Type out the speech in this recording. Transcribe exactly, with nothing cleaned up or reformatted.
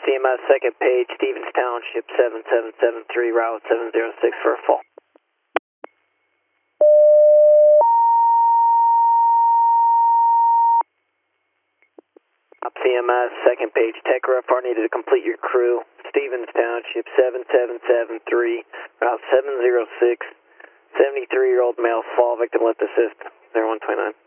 C M S second page, Stevens Township, seven seven seven three, route seven zero six for a fall. Up C M S second page, Tech R F R needed to complete your crew, Stevens Township, seven seven seven three, route seven zero six, seventy-three-year-old male fall, victim left assist, zero one twenty-nine.